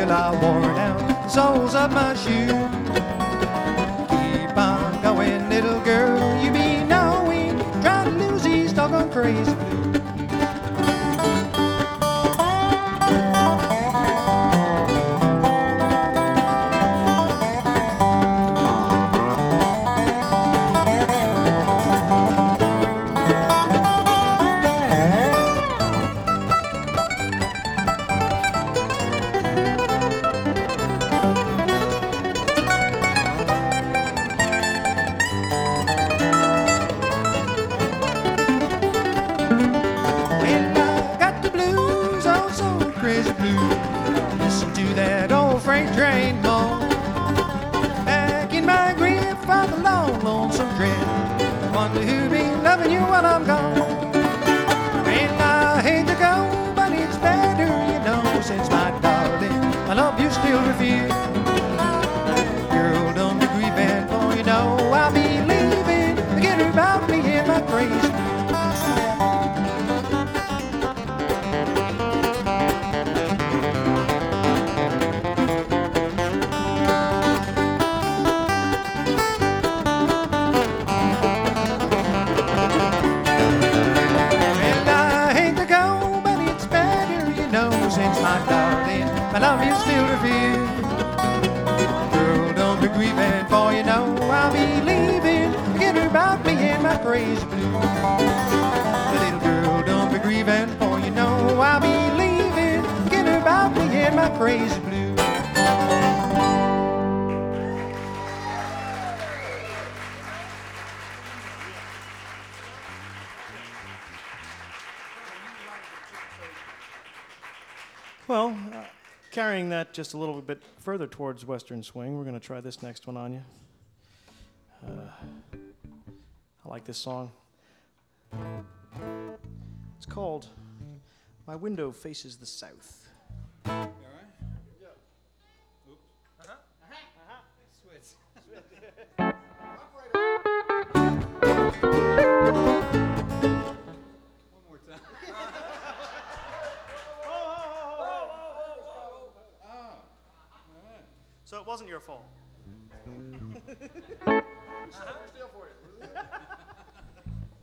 till I worn out the soles of my shoes. Keep on going, little girl, you be knowing, try to lose these doggone crazy blues. Listen to that old freight train moan, back in my grave for the long, lonesome dread. Wonder who be loving you while I'm gone. And I hate to go, but it's better, you know, since my darling, I love you still refuse. Girl, don't be grieving, for you know I'll be leaving. Forget about me and my crazy. Since my darling, my love you still refuse. Girl, don't be grieving, for you know I'll be leaving. Forget about me and my crazy blues. Little girl, don't be grieving, for you know I'll be leaving. Forget about me and my crazy blues. Well, carrying that just a little bit further towards Western swing, we're going to try this next one on you. I like this song. It's called My Window Faces the South. You all right? Yeah. Oops. Switch. One more time. So it wasn't your fault.